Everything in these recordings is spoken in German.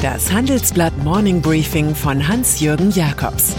Das Handelsblatt Morning Briefing von Hans-Jürgen Jakobs.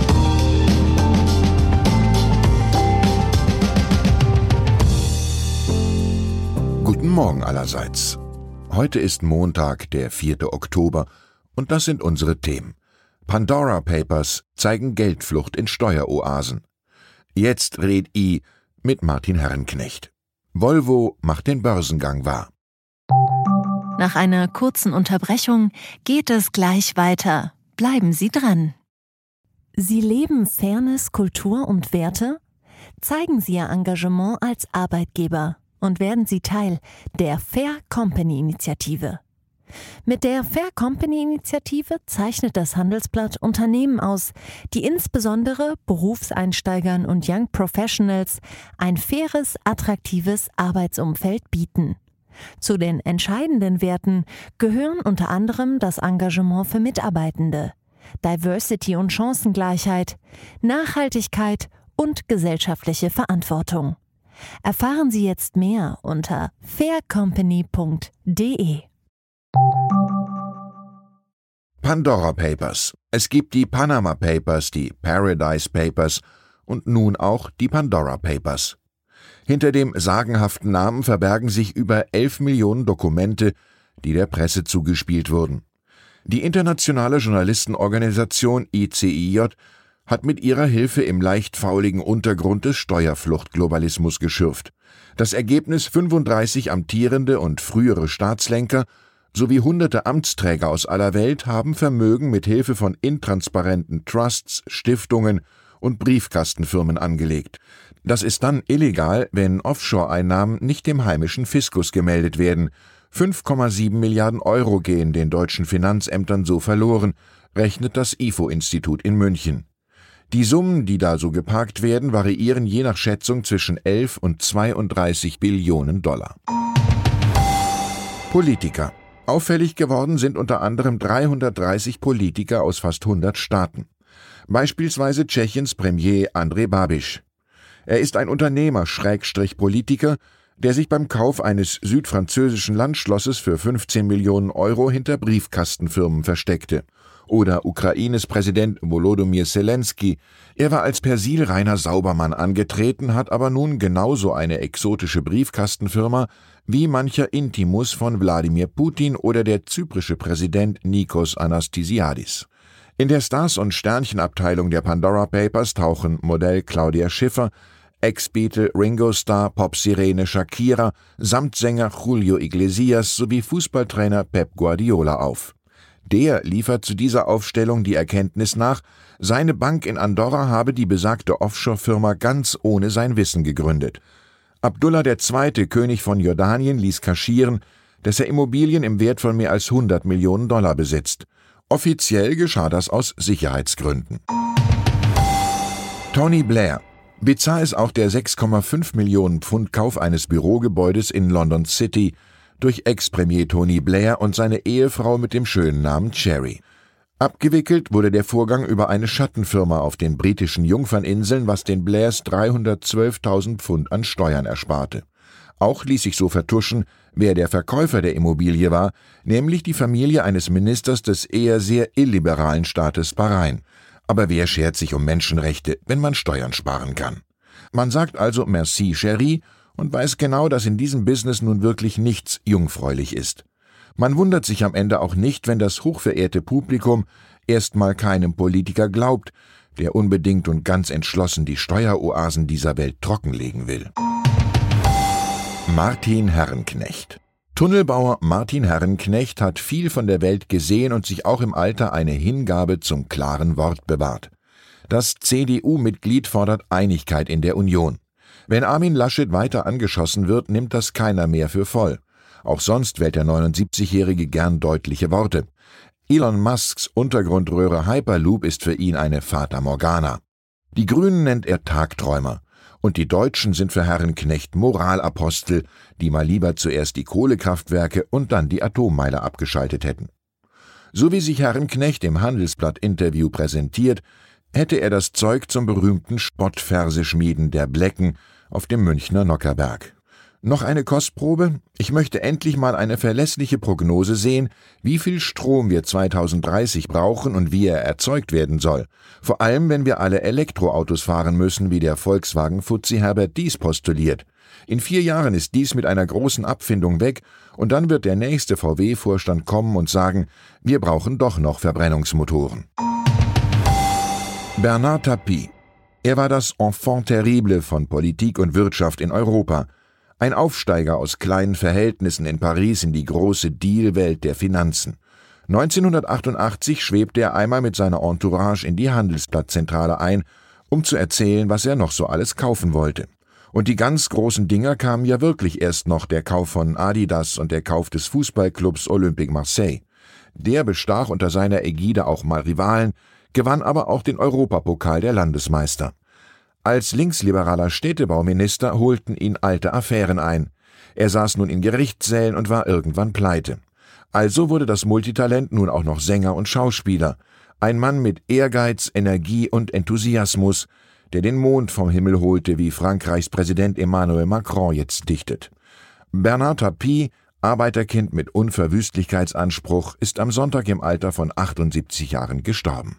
Guten Morgen allerseits. Heute ist Montag, der 4. Oktober, und das sind unsere Themen. Pandora Papers zeigen Geldflucht in Steueroasen. Jetzt red I mit Martin Herrenknecht. Volvo macht den Börsengang wahr. Nach einer kurzen Unterbrechung geht es gleich weiter. Bleiben Sie dran. Sie leben Fairness, Kultur und Werte? Zeigen Sie Ihr Engagement als Arbeitgeber und werden Sie Teil der Fair Company Initiative. Mit der Fair Company Initiative zeichnet das Handelsblatt Unternehmen aus, die insbesondere Berufseinsteigern und Young Professionals ein faires, attraktives Arbeitsumfeld bieten. Zu den entscheidenden Werten gehören unter anderem das Engagement für Mitarbeitende, Diversity und Chancengleichheit, Nachhaltigkeit und gesellschaftliche Verantwortung. Erfahren Sie jetzt mehr unter faircompany.de. Pandora Papers. Es gibt die Panama Papers, die Paradise Papers und nun auch die Pandora Papers. Hinter dem sagenhaften Namen verbergen sich über 11 Millionen Dokumente, die der Presse zugespielt wurden. Die internationale Journalistenorganisation ICIJ hat mit ihrer Hilfe im leicht fauligen Untergrund des Steuerfluchtglobalismus geschürft. Das Ergebnis: 35 amtierende und frühere Staatslenker sowie hunderte Amtsträger aus aller Welt haben Vermögen mit Hilfe von intransparenten Trusts, Stiftungen und Briefkastenfirmen angelegt. Das ist dann illegal, wenn Offshore-Einnahmen nicht dem heimischen Fiskus gemeldet werden. 5,7 Milliarden Euro gehen den deutschen Finanzämtern so verloren, rechnet das IFO-Institut in München. Die Summen, die da so geparkt werden, variieren je nach Schätzung zwischen 11 und 32 Billionen Dollar. Politiker. Auffällig geworden sind unter anderem 330 Politiker aus fast 100 Staaten. Beispielsweise Tschechiens Premier Andrej Babiš. Er ist ein Unternehmer / Politiker, der sich beim Kauf eines südfranzösischen Landschlosses für 15 Millionen Euro hinter Briefkastenfirmen versteckte. Oder Ukraines Präsident Volodymyr Zelensky. Er war als persilreiner Saubermann angetreten, hat aber nun genauso eine exotische Briefkastenfirma wie mancher Intimus von Wladimir Putin oder der zyprische Präsident Nikos Anastasiadis. In der Stars- und Sternchenabteilung der Pandora Papers tauchen Modell Claudia Schiffer, Ex-Beatle Ringo-Star, Popsirene Shakira, Samtsänger Julio Iglesias sowie Fußballtrainer Pep Guardiola auf. Der liefert zu dieser Aufstellung die Erkenntnis nach, seine Bank in Andorra habe die besagte Offshore-Firma ganz ohne sein Wissen gegründet. Abdullah II., König von Jordanien, ließ kaschieren, dass er Immobilien im Wert von mehr als 100 Millionen Dollar besitzt. Offiziell geschah das aus Sicherheitsgründen. Tony Blair. Bizarr ist auch der 6,5 Millionen Pfund Kauf eines Bürogebäudes in London City durch Ex-Premier Tony Blair und seine Ehefrau mit dem schönen Namen Cherry. Abgewickelt wurde der Vorgang über eine Schattenfirma auf den britischen Jungferninseln, was den Blairs 312.000 Pfund an Steuern ersparte. Auch ließ sich so vertuschen, wer der Verkäufer der Immobilie war, nämlich die Familie eines Ministers des eher sehr illiberalen Staates Bahrain. Aber wer schert sich um Menschenrechte, wenn man Steuern sparen kann? Man sagt also Merci, Chérie, und weiß genau, dass in diesem Business nun wirklich nichts jungfräulich ist. Man wundert sich am Ende auch nicht, wenn das hochverehrte Publikum erstmal keinem Politiker glaubt, der unbedingt und ganz entschlossen die Steueroasen dieser Welt trockenlegen will. Martin Herrenknecht. Tunnelbauer Martin Herrenknecht hat viel von der Welt gesehen und sich auch im Alter eine Hingabe zum klaren Wort bewahrt. Das CDU-Mitglied fordert Einigkeit in der Union. Wenn Armin Laschet weiter angeschossen wird, nimmt das keiner mehr für voll. Auch sonst wählt der 79-Jährige gern deutliche Worte. Elon Musks Untergrundröhre Hyperloop ist für ihn eine Fata Morgana. Die Grünen nennt er Tagträumer. Und die Deutschen sind für Herrenknecht Moralapostel, die mal lieber zuerst die Kohlekraftwerke und dann die Atommeile abgeschaltet hätten. So wie sich Herrenknecht im Handelsblatt-Interview präsentiert, hätte er das Zeug zum berühmten Spottverseschmieden der Blecken auf dem Münchner Nockherberg. Noch eine Kostprobe? Ich möchte endlich mal eine verlässliche Prognose sehen, wie viel Strom wir 2030 brauchen und wie er erzeugt werden soll. Vor allem, wenn wir alle Elektroautos fahren müssen, wie der Volkswagen-Fuzzi Herbert Dies postuliert. In 4 Jahren ist dies mit einer großen Abfindung weg und dann wird der nächste VW-Vorstand kommen und sagen, wir brauchen doch noch Verbrennungsmotoren. Bernard Tapie. Er war das Enfant terrible von Politik und Wirtschaft in Europa. Ein Aufsteiger aus kleinen Verhältnissen in Paris in die große Dealwelt der Finanzen. 1988 schwebte er einmal mit seiner Entourage in die Handelsblattzentrale ein, um zu erzählen, was er noch so alles kaufen wollte. Und die ganz großen Dinger kamen ja wirklich erst noch, der Kauf von Adidas und der Kauf des Fußballclubs Olympique Marseille. Der bestach unter seiner Ägide auch mal Rivalen, gewann aber auch den Europapokal der Landesmeister. Als linksliberaler Städtebauminister holten ihn alte Affären ein. Er saß nun in Gerichtssälen und war irgendwann pleite. Also wurde das Multitalent nun auch noch Sänger und Schauspieler. Ein Mann mit Ehrgeiz, Energie und Enthusiasmus, der den Mond vom Himmel holte, wie Frankreichs Präsident Emmanuel Macron jetzt dichtet. Bernard Tapie, Arbeiterkind mit Unverwüstlichkeitsanspruch, ist am Sonntag im Alter von 78 Jahren gestorben.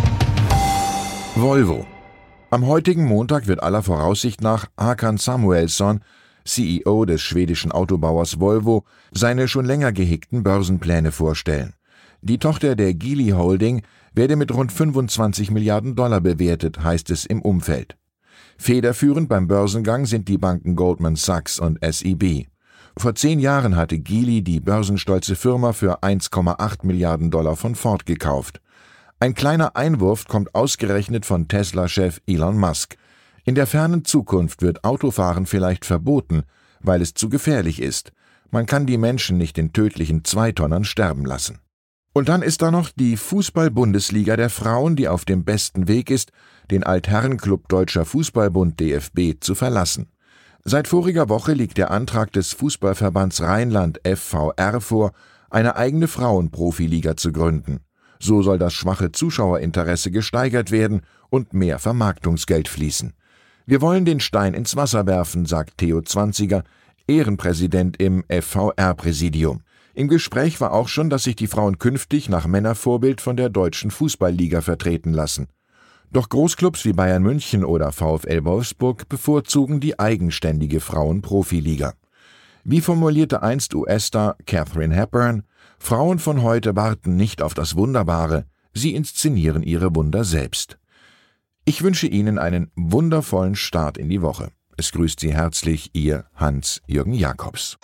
Volvo. Am heutigen Montag wird aller Voraussicht nach Håkan Samuelsson, CEO des schwedischen Autobauers Volvo, seine schon länger gehegten Börsenpläne vorstellen. Die Tochter der Geely Holding werde mit rund 25 Milliarden Dollar bewertet, heißt es im Umfeld. Federführend beim Börsengang sind die Banken Goldman Sachs und SEB. Vor 10 Jahren hatte Geely die börsenstolze Firma für 1,8 Milliarden Dollar von Ford gekauft. Ein kleiner Einwurf kommt ausgerechnet von Tesla-Chef Elon Musk. In der fernen Zukunft wird Autofahren vielleicht verboten, weil es zu gefährlich ist. Man kann die Menschen nicht in tödlichen 2-Tonnern sterben lassen. Und dann ist da noch die Fußball-Bundesliga der Frauen, die auf dem besten Weg ist, den Altherrenclub Deutscher Fußballbund DFB zu verlassen. Seit voriger Woche liegt der Antrag des Fußballverbands Rheinland FVR vor, eine eigene Frauenprofiliga zu gründen. So soll das schwache Zuschauerinteresse gesteigert werden und mehr Vermarktungsgeld fließen. Wir wollen den Stein ins Wasser werfen, sagt Theo Zwanziger, Ehrenpräsident im FVR-Präsidium. Im Gespräch war auch schon, dass sich die Frauen künftig nach Männervorbild von der Deutschen Fußballliga vertreten lassen. Doch Großclubs wie Bayern München oder VfL Wolfsburg bevorzugen die eigenständige Frauenprofiliga. Wie formulierte einst US-Star Katharine Hepburn, Frauen von heute warten nicht auf das Wunderbare, sie inszenieren ihre Wunder selbst. Ich wünsche Ihnen einen wundervollen Start in die Woche. Es grüßt Sie herzlich, Ihr Hans-Jürgen Jakobs.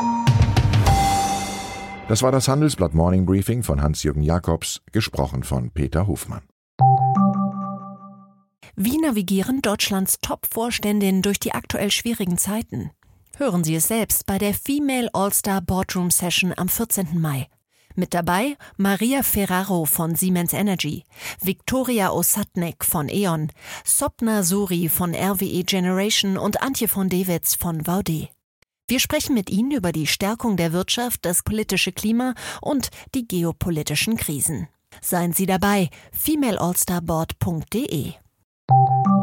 Das war das Handelsblatt Morning Briefing von Hans-Jürgen Jakobs, gesprochen von Peter Hofmann. Wie navigieren Deutschlands Top-Vorständinnen durch die aktuell schwierigen Zeiten? Hören Sie es selbst bei der Female All-Star Boardroom Session am 14. Mai. Mit dabei Maria Ferraro von Siemens Energy, Viktoria Osatnek von E.ON, Sopna Suri von RWE Generation und Antje von Dewitz von VD. Wir sprechen mit Ihnen über die Stärkung der Wirtschaft, das politische Klima und die geopolitischen Krisen. Seien Sie dabei, femaleallstarboard.de.